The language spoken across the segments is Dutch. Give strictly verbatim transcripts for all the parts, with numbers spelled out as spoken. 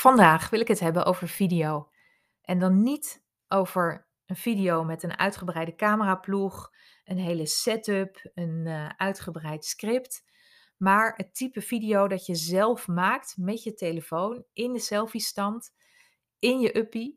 Vandaag wil ik het hebben over video. En dan niet over een video met een uitgebreide cameraploeg, een hele setup, een eh, uitgebreid script, maar het type video dat je zelf maakt met je telefoon in de selfie-stand, in je uppie.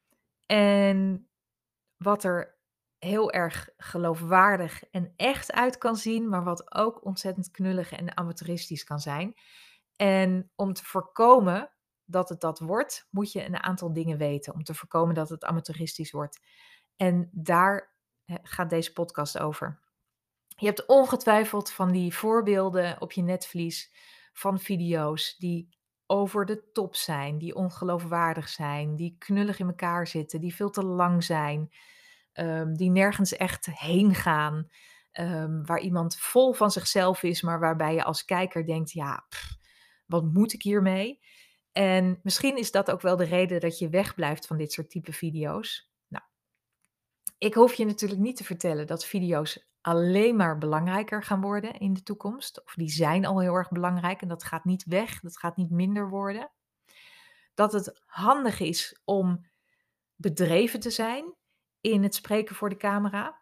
En wat er heel erg geloofwaardig en echt uit kan zien, maar wat ook ontzettend knullig en amateuristisch kan zijn. En om te voorkomen dat het dat wordt, moet je een aantal dingen weten. Om te voorkomen dat het amateuristisch wordt. En daar eh, gaat deze podcast over. Je hebt ongetwijfeld van die voorbeelden op je netvlies van video's die over de top zijn, die ongeloofwaardig zijn, die knullig in elkaar zitten, die veel te lang zijn, ehm, die nergens echt heen gaan, ehm, waar iemand vol van zichzelf is, maar waarbij je als kijker denkt, ja, pff, wat moet ik hiermee? En misschien is dat ook wel de reden dat je wegblijft van dit soort type video's. Nou, ik hoef je natuurlijk niet te vertellen dat video's alleen maar belangrijker gaan worden in de toekomst. Of die zijn al heel erg belangrijk en dat gaat niet weg, dat gaat niet minder worden. Dat het handig is om bedreven te zijn in het spreken voor de camera.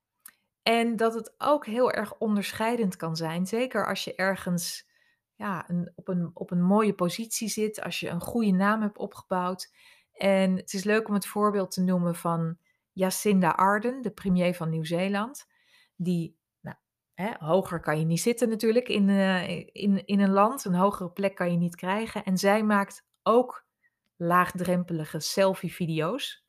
En dat het ook heel erg onderscheidend kan zijn, zeker als je ergens ja, een, op, een, op een mooie positie zit, als je een goede naam hebt opgebouwd. En het is leuk om het voorbeeld te noemen van Jacinda Ardern, de premier van Nieuw-Zeeland. Die, nou, hè, hoger kan je niet zitten natuurlijk in, eh, in, in een land, een hogere plek kan je niet krijgen. En zij maakt ook laagdrempelige selfie-video's.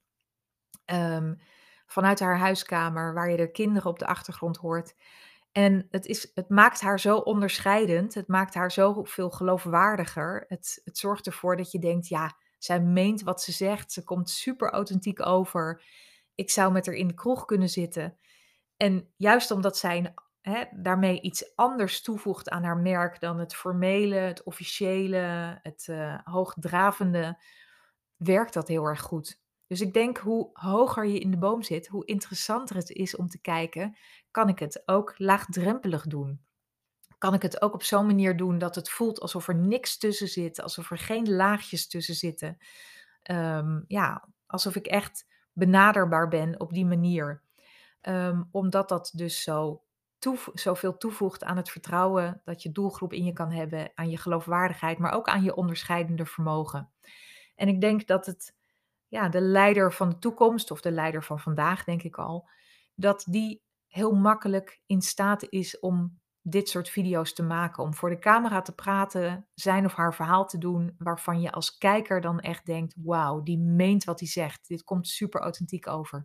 Ehm, vanuit haar huiskamer, waar je de kinderen op de achtergrond hoort. En het is het maakt haar zo onderscheidend, het maakt haar zoveel geloofwaardiger. Het het zorgt ervoor dat je denkt, ja, zij meent wat ze zegt, ze komt super authentiek over. Ik zou met haar in de kroeg kunnen zitten. En juist omdat zij een hè, daarmee iets anders toevoegt aan haar merk dan het formele, het officiële, het, eh, hoogdravende, werkt dat heel erg goed. Dus ik denk hoe hoger je in de boom zit, hoe interessanter het is om te kijken, kan ik het ook laagdrempelig doen? Kan ik het ook op zo'n manier doen dat het voelt alsof er niks tussen zit, alsof er geen laagjes tussen zitten? Ehm, ja, alsof ik echt benaderbaar ben op die manier. Ehm, omdat dat dus zo toev zoveel toevoegt aan het vertrouwen dat je doelgroep in je kan hebben, aan je geloofwaardigheid, maar ook aan je onderscheidende vermogen. En ik denk dat het ja, de leider van de toekomst, of de leider van vandaag, denk ik al, dat die heel makkelijk in staat is om dit soort video's te maken. Om voor de camera te praten, zijn of haar verhaal te doen, waarvan je als kijker dan echt denkt: wauw, die meent wat hij zegt. Dit komt super authentiek over.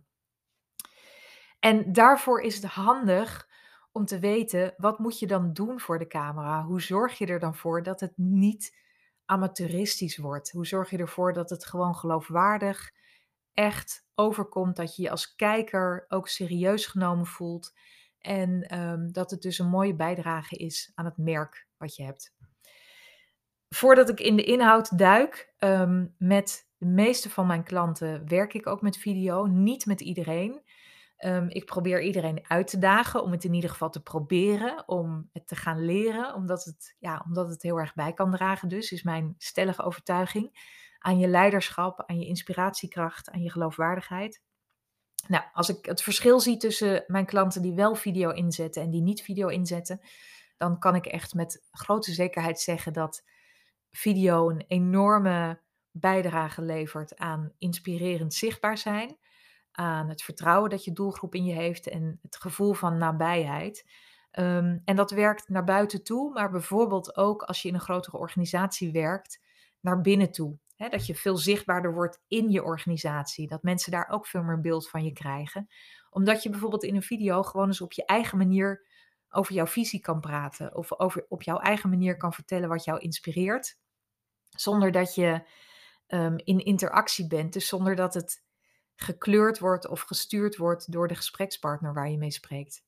En daarvoor is het handig om te weten, wat moet je dan doen voor de camera? Hoe zorg je er dan voor dat het niet amateuristisch wordt? Hoe zorg je ervoor dat het gewoon geloofwaardig, echt overkomt, dat je je als kijker ook serieus genomen voelt en ehm, dat het dus een mooie bijdrage is aan het merk wat je hebt. Voordat ik in de inhoud duik, ehm, met de meeste van mijn klanten werk ik ook met video, niet met iedereen. Ehm, ik probeer iedereen uit te dagen om het in ieder geval te proberen, om het te gaan leren, omdat het, ja, omdat het heel erg bij kan dragen dus, is mijn stellige overtuiging, aan je leiderschap, aan je inspiratiekracht, aan je geloofwaardigheid. Nou, als ik het verschil zie tussen mijn klanten die wel video inzetten en die niet video inzetten, dan kan ik echt met grote zekerheid zeggen dat video een enorme bijdrage levert aan inspirerend zichtbaar zijn, aan het vertrouwen dat je doelgroep in je heeft en het gevoel van nabijheid. Ehm, en dat werkt naar buiten toe, maar bijvoorbeeld ook als je in een grotere organisatie werkt, naar binnen toe. Hè, dat je veel zichtbaarder wordt in je organisatie. Dat mensen daar ook veel meer beeld van je krijgen. Omdat je bijvoorbeeld in een video gewoon eens op je eigen manier over jouw visie kan praten. Of over, op jouw eigen manier kan vertellen wat jou inspireert. Zonder dat je ehm, in interactie bent. Dus zonder dat het gekleurd wordt of gestuurd wordt door de gesprekspartner waar je mee spreekt.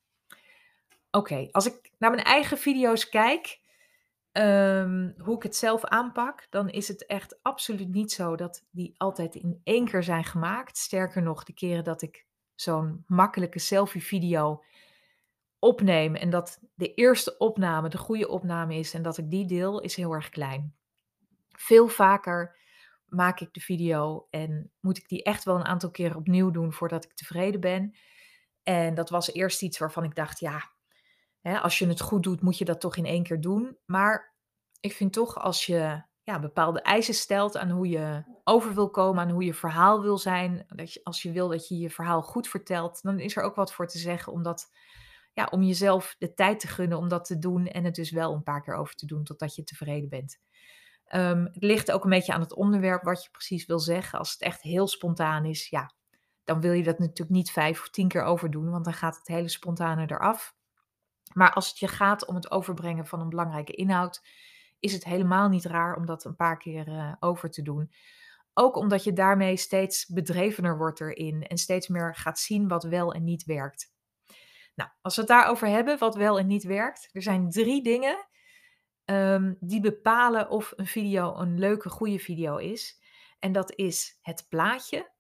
Oké, als ik naar mijn eigen video's kijk, ehm, hoe ik het zelf aanpak, dan is het echt absoluut niet zo dat die altijd in één keer zijn gemaakt. Sterker nog, de keren dat ik zo'n makkelijke selfie-video opneem en dat de eerste opname de goede opname is en dat ik die deel, is heel erg klein. Veel vaker maak ik de video en moet ik die echt wel een aantal keren opnieuw doen voordat ik tevreden ben. En dat was eerst iets waarvan ik dacht, ja, hè, als je het goed doet, moet je dat toch in één keer doen. Maar ik vind toch als je ja, bepaalde eisen stelt aan hoe je over wil komen, aan hoe je verhaal wil zijn, dat je, als je wil dat je je verhaal goed vertelt, dan is er ook wat voor te zeggen om dat, ja, om jezelf de tijd te gunnen om dat te doen en het dus wel een paar keer over te doen totdat je tevreden bent. Ehm, het ligt ook een beetje aan het onderwerp wat je precies wil zeggen. Als het echt heel spontaan is, ja, dan wil je dat natuurlijk niet vijf of tien keer overdoen, want dan gaat het hele spontane eraf. Maar als het je gaat om het overbrengen van een belangrijke inhoud, is het helemaal niet raar om dat een paar keer eh, over te doen. Ook omdat je daarmee steeds bedrevener wordt erin en steeds meer gaat zien wat wel en niet werkt. Nou, als we het daarover hebben, wat wel en niet werkt, er zijn drie dingen ehm, die bepalen of een video een leuke, goede video is. En dat is het plaatje,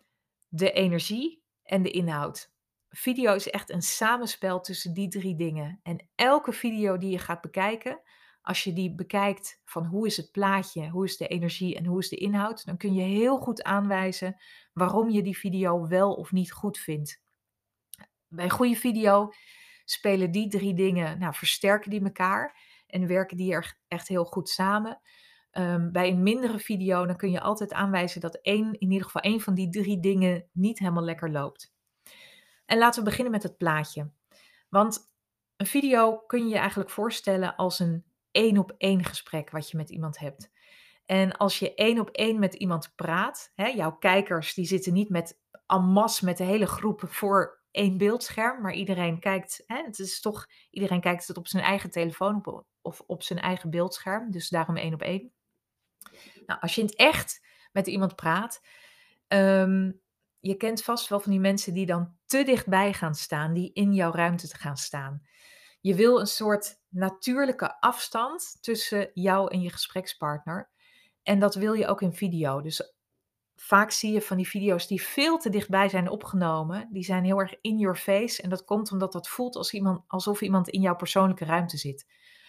de energie en de inhoud. Video is echt een samenspel tussen die drie dingen. En elke video die je gaat bekijken, als je die bekijkt van hoe is het plaatje, hoe is de energie en hoe is de inhoud, dan kun je heel goed aanwijzen waarom je die video wel of niet goed vindt. Bij een goede video spelen die drie dingen, nou, versterken die elkaar en werken die er echt heel goed samen. Ehm, bij een mindere video dan kun je altijd aanwijzen dat één, in ieder geval één van die drie dingen niet helemaal lekker loopt. En laten we beginnen met het plaatje. Want een video kun je je eigenlijk voorstellen als een één op één gesprek wat je met iemand hebt. En als je één op één met iemand praat, hè, jouw kijkers die zitten niet met en masse met de hele groep voor één beeldscherm, maar iedereen kijkt, hè, het is toch, iedereen kijkt het op zijn eigen telefoon op, of op zijn eigen beeldscherm, dus daarom één op één. Nou, als je in het echt met iemand praat, ehm, je kent vast wel van die mensen die dan te dichtbij gaan staan, die in jouw ruimte te gaan staan. Je wil een soort natuurlijke afstand tussen jou en je gesprekspartner. En dat wil je ook in video. Dus vaak zie je van die video's die veel te dichtbij zijn opgenomen. Die zijn heel erg in your face. En dat komt omdat dat voelt als iemand, alsof iemand in jouw persoonlijke ruimte zit.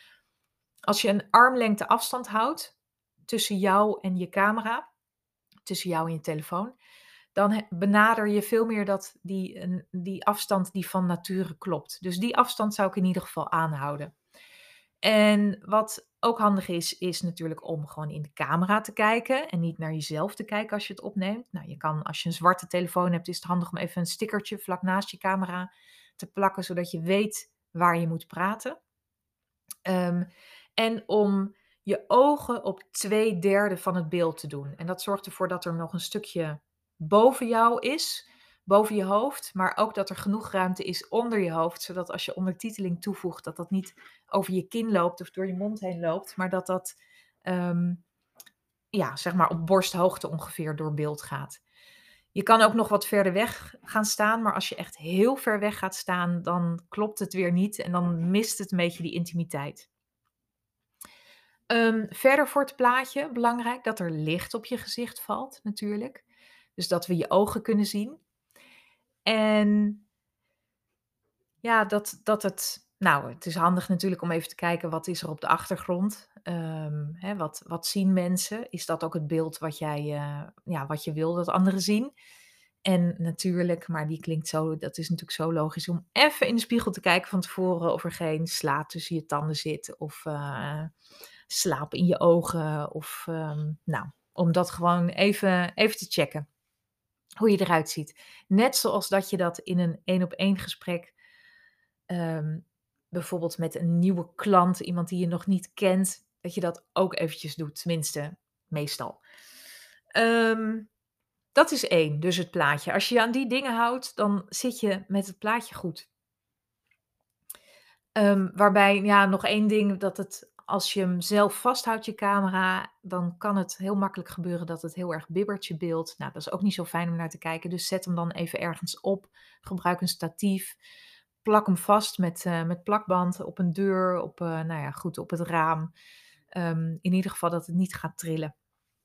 Als je een armlengte afstand houdt tussen jou en je camera, tussen jou en je telefoon, dan he- benader je veel meer dat die, een- die afstand die van nature klopt. Dus die afstand zou ik in ieder geval aanhouden. En wat ook handig is, is natuurlijk om gewoon in de camera te kijken en niet naar jezelf te kijken als je het opneemt. Nou, je kan, als je een zwarte telefoon hebt, is het handig om even een stickertje vlak naast je camera te plakken, zodat je weet waar je moet praten. Ehm, en om je ogen op twee derde van het beeld te doen. En dat zorgt ervoor dat er nog een stukje boven jou is, boven je hoofd, maar ook dat er genoeg ruimte is onder je hoofd, zodat als je ondertiteling toevoegt, dat dat niet over je kin loopt of door je mond heen loopt, maar dat dat, ehm, ja, zeg maar op borsthoogte ongeveer door beeld gaat. Je kan ook nog wat verder weg gaan staan, maar als je echt heel ver weg gaat staan, dan klopt het weer niet en dan mist het een beetje die intimiteit. Ehm, verder voor het plaatje belangrijk dat er licht op je gezicht valt natuurlijk. Dus dat we je ogen kunnen zien. En ja, dat dat het nou, het is handig natuurlijk om even te kijken wat is er op de achtergrond. Ehm, hè, wat wat zien mensen? Is dat ook het beeld wat jij, eh, ja, wat je wil dat anderen zien? En natuurlijk, maar die klinkt zo, dat is natuurlijk zo logisch om even in de spiegel te kijken van tevoren of er geen slaap tussen je tanden zit of, eh, slaap in je ogen of, ehm, nou, om dat gewoon even even te checken, hoe je eruit ziet. Net zoals dat je dat in een één-op-één gesprek, ehm, bijvoorbeeld met een nieuwe klant, iemand die je nog niet kent, dat je dat ook eventjes doet, tenminste meestal. Ehm, dat is één, dus het plaatje. Als je je aan die dingen houdt, dan zit je met het plaatje goed. Ehm, waarbij, ja, nog één ding, dat het als je hem zelf vasthoudt, je camera, dan kan het heel makkelijk gebeuren dat het heel erg bibbert, je beeld. Nou, dat is ook niet zo fijn om naar te kijken, dus zet hem dan even ergens op. Gebruik een statief. Plak hem vast met, eh, met plakband op een deur, op, eh, nou ja, goed, op het raam. Ehm, in ieder geval dat het niet gaat trillen.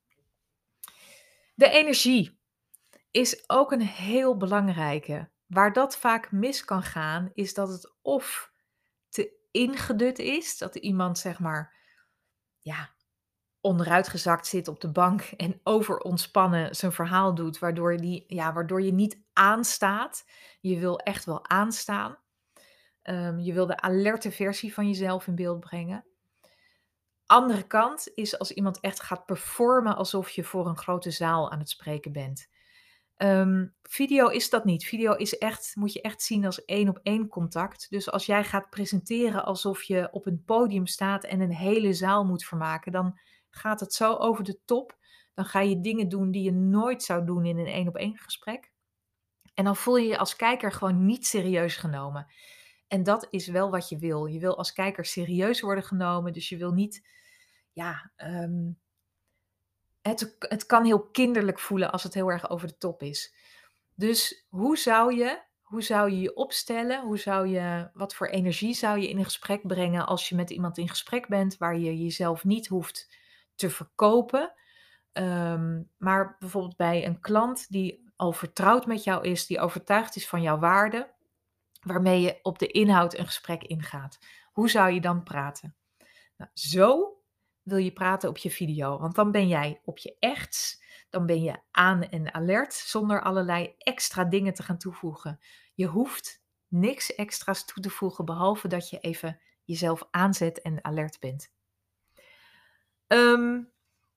De energie is ook een heel belangrijke. Waar dat vaak mis kan gaan, is dat het of te ingedut is, dat iemand zeg maar, ja, onderuitgezakt zit op de bank en overontspannen zijn verhaal doet, waardoor die ja, waardoor je niet aanstaat. Je wil echt wel aanstaan. Ehm, je wil de alerte versie van jezelf in beeld brengen. Andere kant is als iemand echt gaat performen alsof je voor een grote zaal aan het spreken bent. Ehm, video is dat niet. Video is echt moet je echt zien als één-op-één contact. Dus als jij gaat presenteren alsof je op een podium staat en een hele zaal moet vermaken, dan gaat het zo over de top. Dan ga je dingen doen die je nooit zou doen in een één-op-één gesprek. En dan voel je je als kijker gewoon niet serieus genomen. En dat is wel wat je wil. Je wil als kijker serieus worden genomen, dus je wil niet ja, ehm, het het kan heel kinderlijk voelen als het heel erg over de top is. Dus hoe zou je hoe zou je je opstellen? Hoe zou je wat voor energie zou je in een gesprek brengen als je met iemand in gesprek bent waar je jezelf niet hoeft te verkopen? Ehm, maar bijvoorbeeld bij een klant die al vertrouwd met jou is, die overtuigd is van jouw waarde, waarmee je op de inhoud een gesprek ingaat. Hoe zou je dan praten? Nou, zo wil je praten op je video, want dan ben jij op je echts, dan ben je aan en alert zonder allerlei extra dingen te gaan toevoegen. Je hoeft niks extra's toe te voegen behalve dat je even jezelf aanzet en alert bent. Ehm,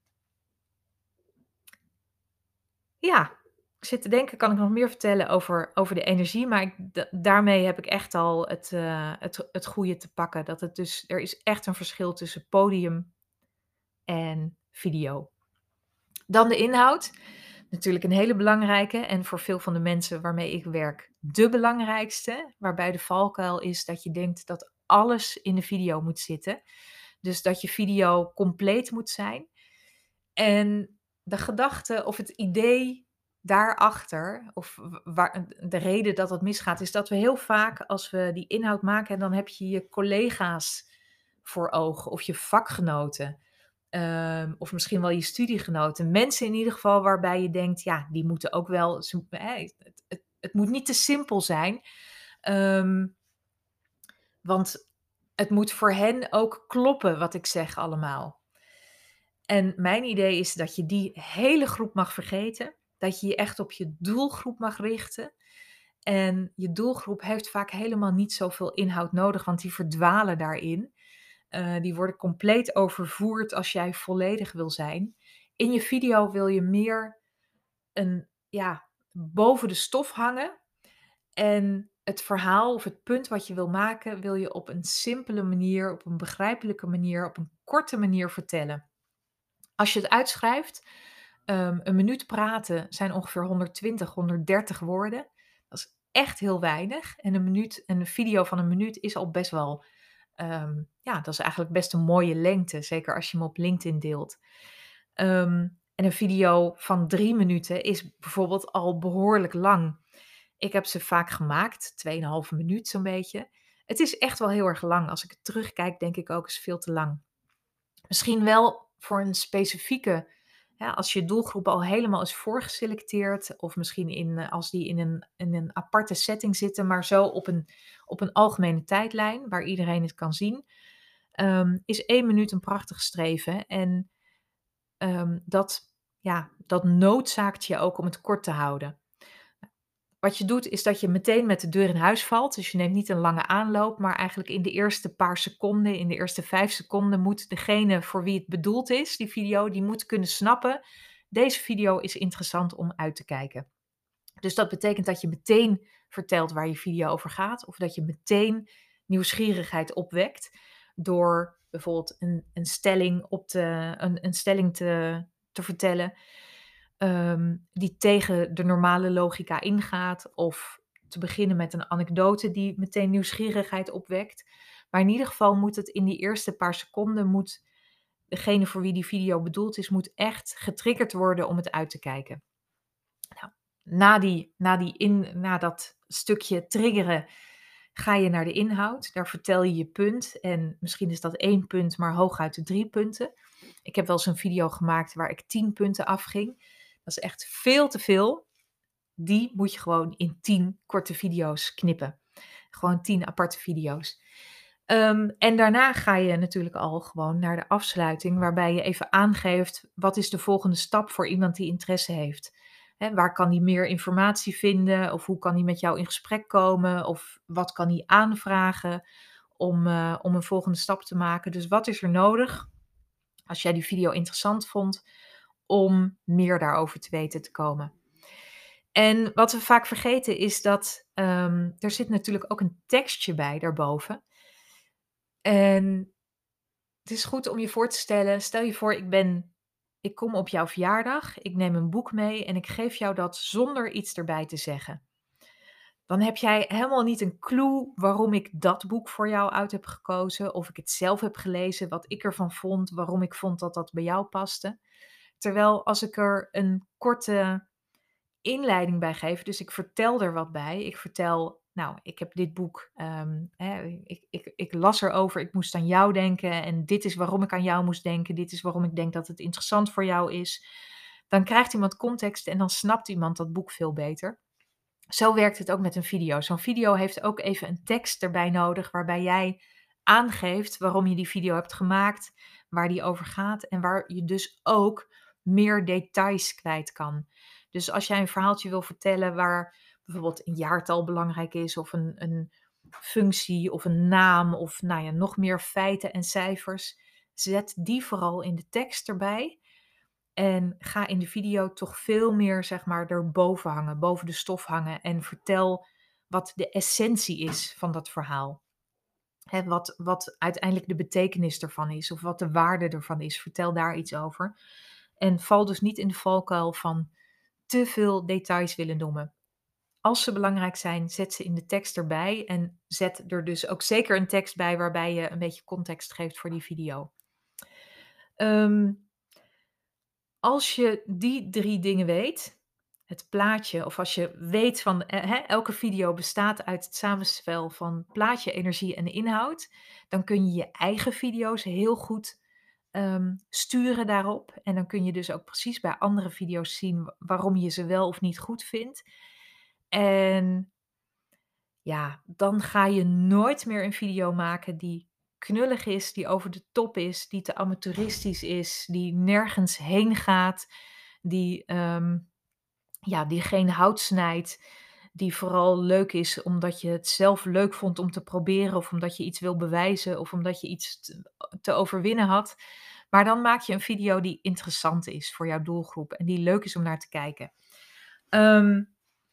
ja, ik zit te denken, kan ik nog meer vertellen over, over de energie, maar ik, da- daarmee heb ik echt al het, eh, het, het goede te pakken. Dat het dus, er is echt een verschil tussen podium en video. Dan de inhoud. Natuurlijk een hele belangrijke en voor veel van de mensen waarmee ik werk de belangrijkste. Waarbij de valkuil is dat je denkt dat alles in de video moet zitten. Dus dat je video compleet moet zijn. En de gedachte of het idee daarachter, of w- waar, de reden dat het misgaat, is dat we heel vaak als we die inhoud maken, dan heb je je collega's voor ogen of je vakgenoten. Ehm, of misschien wel je studiegenoten. Mensen in ieder geval waarbij je denkt, ja, die moeten ook wel. Ze- hè, het, het, het moet niet te simpel zijn. Ehm, want het moet voor hen ook kloppen wat ik zeg allemaal. En mijn idee is dat je die hele groep mag vergeten. Dat je je echt op je doelgroep mag richten. En je doelgroep heeft vaak helemaal niet zoveel inhoud nodig, want die verdwalen daarin. Eh, die worden compleet overvoerd als jij volledig wil zijn. In je video wil je meer een, ja, boven de stof hangen. En het verhaal of het punt wat je wil maken, wil je op een simpele manier, op een begrijpelijke manier, op een korte manier vertellen. Als je het uitschrijft, ehm, een minuut praten zijn ongeveer honderdtwintig, honderddertig woorden. Dat is echt heel weinig. En een minuut, een video van een minuut is al best wel, ehm, ja, dat is eigenlijk best een mooie lengte. Zeker als je hem op LinkedIn deelt. Ehm, en een video van drie minuten is bijvoorbeeld al behoorlijk lang. Ik heb ze vaak gemaakt, tweeënhalve minuut zo'n beetje. Het is echt wel heel erg lang. Als ik het terugkijk, denk ik ook, is veel te lang. Misschien wel voor een specifieke, ja, als je doelgroep al helemaal is voorgeselecteerd, of misschien in, eh, als die in een, in een aparte setting zitten, maar zo op een, op een algemene tijdlijn waar iedereen het kan zien, ehm, is één minuut een prachtig streven. En ehm, dat, ja, dat noodzaakt je ook om het kort te houden. Wat je doet, is dat je meteen met de deur in huis valt. Dus je neemt niet een lange aanloop, maar eigenlijk in de eerste paar seconden, in de eerste vijf seconden, moet degene voor wie het bedoeld is, die video, die moet kunnen snappen. Deze video is interessant om uit te kijken. Dus dat betekent dat je meteen vertelt waar je video over gaat, of dat je meteen nieuwsgierigheid opwekt door bijvoorbeeld een, een stelling, op te, een, een stelling te, te vertellen, ehm, die tegen de normale logica ingaat, of te beginnen met een anekdote die meteen nieuwsgierigheid opwekt. Maar in ieder geval moet het in die eerste paar seconden, moet degene voor wie die video bedoeld is, moet echt getriggerd worden om het uit te kijken. Nou, na, die, na, die in, na dat stukje triggeren ga je naar de inhoud. Daar vertel je je punt. En misschien is dat één punt, maar hooguit de drie punten. Ik heb wel eens een video gemaakt waar ik tien punten afging. Dat is echt veel te veel. Die moet je gewoon in tien korte video's knippen. Gewoon tien aparte video's. Um, en daarna ga je natuurlijk al gewoon naar de afsluiting, waarbij je even aangeeft, wat is de volgende stap voor iemand die interesse heeft? Hè, waar kan die meer informatie vinden? Of hoe kan hij met jou in gesprek komen? Of wat kan hij aanvragen om, uh, om een volgende stap te maken? Dus wat is er nodig, als jij die video interessant vond, om meer daarover te weten te komen? En wat we vaak vergeten is dat um, er zit natuurlijk ook een tekstje bij daarboven. En het is goed om je voor te stellen, stel je voor ik ben ik kom op jouw verjaardag, ik neem een boek mee en ik geef jou dat zonder iets erbij te zeggen. Dan heb jij helemaal niet een clue waarom ik dat boek voor jou uit heb gekozen, of ik het zelf heb gelezen, wat ik ervan vond, waarom ik vond dat dat bij jou paste. Terwijl als ik er een korte inleiding bij geef, dus ik vertel er wat bij. Ik vertel, nou, ik heb dit boek, ehm, hè, ik, ik, ik las erover, ik moest aan jou denken en dit is waarom ik aan jou moest denken, dit is waarom ik denk dat het interessant voor jou is. Dan krijgt iemand context en dan snapt iemand dat boek veel beter. Zo werkt het ook met een video. Zo'n video heeft ook even een tekst erbij nodig, waarbij jij aangeeft waarom je die video hebt gemaakt, waar die over gaat en waar je dus ook meer details kwijt kan. Dus als jij een verhaaltje wil vertellen waar bijvoorbeeld een jaartal belangrijk is, of een, een functie of een naam, of nou ja, nog meer feiten en cijfers, zet die vooral in de tekst erbij. En ga in de video toch veel meer, zeg maar, erboven hangen, boven de stof hangen. En vertel wat de essentie is van dat verhaal. Hè, wat, wat uiteindelijk de betekenis ervan is, of wat de waarde ervan is. Vertel daar iets over. En val dus niet in de valkuil van te veel details willen noemen. Als ze belangrijk zijn, zet ze in de tekst erbij. En zet er dus ook zeker een tekst bij waarbij je een beetje context geeft voor die video. Um, Als je die drie dingen weet, het plaatje, of als je weet van eh, hè, elke video bestaat uit het samenspel van plaatje, energie en inhoud, dan kun je je eigen video's heel goed ehm, sturen daarop. En dan kun je dus ook precies bij andere video's zien wa- waarom je ze wel of niet goed vindt. En ja, dan ga je nooit meer een video maken die knullig is, die over de top is, die te amateuristisch is, die nergens heen gaat, die, ehm, ja, die geen hout snijdt, die vooral leuk is omdat je het zelf leuk vond om te proberen, of omdat je iets wil bewijzen, of omdat je iets te, te overwinnen had. Maar dan maak je een video die interessant is voor jouw doelgroep en die leuk is om naar te kijken. Ehm,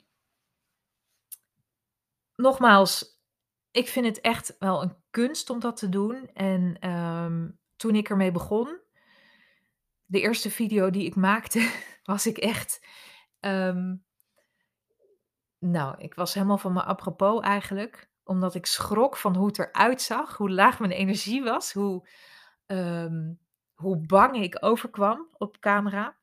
Nogmaals, ik vind het echt wel een kunst om dat te doen. En ehm, toen ik ermee begon, de eerste video die ik maakte, was ik echt. ehm, nou, ik was helemaal van me apropos eigenlijk. Omdat ik schrok van hoe het eruit zag, hoe laag mijn energie was, hoe, ehm, hoe bang ik overkwam op camera.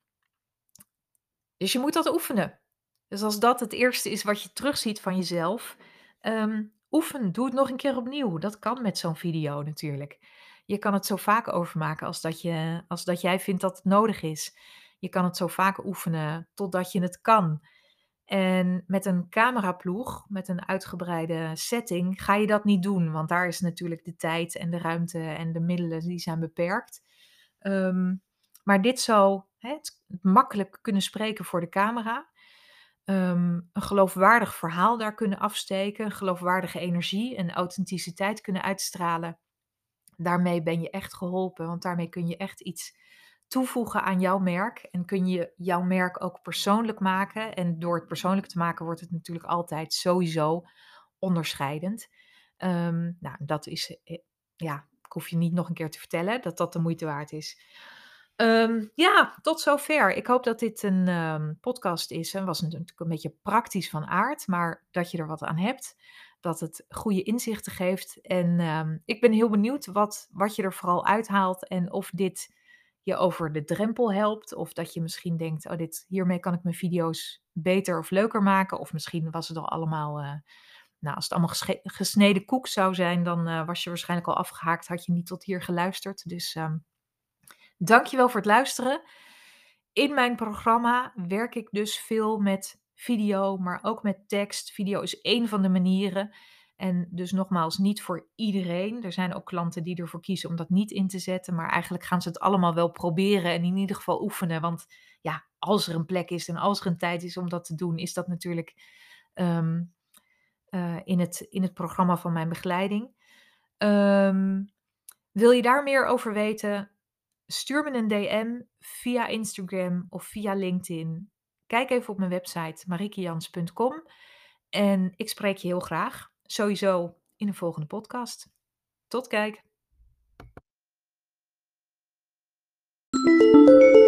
Dus je moet dat oefenen. Dus als dat het eerste is wat je terugziet van jezelf, ehm, oefen, doe het nog een keer opnieuw. Dat kan met zo'n video natuurlijk. Je kan het zo vaak overmaken als dat, je, als dat jij vindt dat het nodig is. Je kan het zo vaak oefenen totdat je het kan. En met een cameraploeg, met een uitgebreide setting, ga je dat niet doen. Want daar is natuurlijk de tijd en de ruimte en de middelen, die zijn beperkt. Ehm, maar dit zou hè, het, het makkelijk kunnen spreken voor de camera. Ehm, een geloofwaardig verhaal daar kunnen afsteken. Geloofwaardige energie en authenticiteit kunnen uitstralen. Daarmee ben je echt geholpen, want daarmee kun je echt iets toevoegen aan jouw merk. En kun je jouw merk ook persoonlijk maken. En door het persoonlijk te maken wordt het natuurlijk altijd sowieso onderscheidend. Ehm, nou, dat is, eh, ja, ik hoef je niet nog een keer te vertellen dat dat de moeite waard is. Ehm, ja, tot zover. Ik hoop dat dit een ehm, podcast is. En was natuurlijk een beetje praktisch van aard, maar dat je er wat aan hebt. Dat het goede inzichten geeft. En ehm, ik ben heel benieuwd wat, wat je er vooral uithaalt. En of dit je over de drempel helpt. Of dat je misschien denkt, oh, dit, hiermee kan ik mijn video's beter of leuker maken. Of misschien was het al allemaal, eh, nou, als het allemaal gesche- gesneden koek zou zijn, dan eh, was je waarschijnlijk al afgehaakt. Had je niet tot hier geluisterd. Dus ehm dankjewel voor het luisteren. In mijn programma werk ik dus veel met video, maar ook met tekst. Video is één van de manieren. En dus nogmaals, niet voor iedereen. Er zijn ook klanten die ervoor kiezen om dat niet in te zetten, maar eigenlijk gaan ze het allemaal wel proberen en in ieder geval oefenen. Want ja, als er een plek is en als er een tijd is om dat te doen, is dat natuurlijk ehm, eh, in het, in het programma van mijn begeleiding. Ehm, wil je daar meer over weten? Stuur me een D M via Instagram of via LinkedIn. Kijk even op mijn website mariekejans punt com en ik spreek je heel graag, sowieso in een volgende podcast. Tot kijk.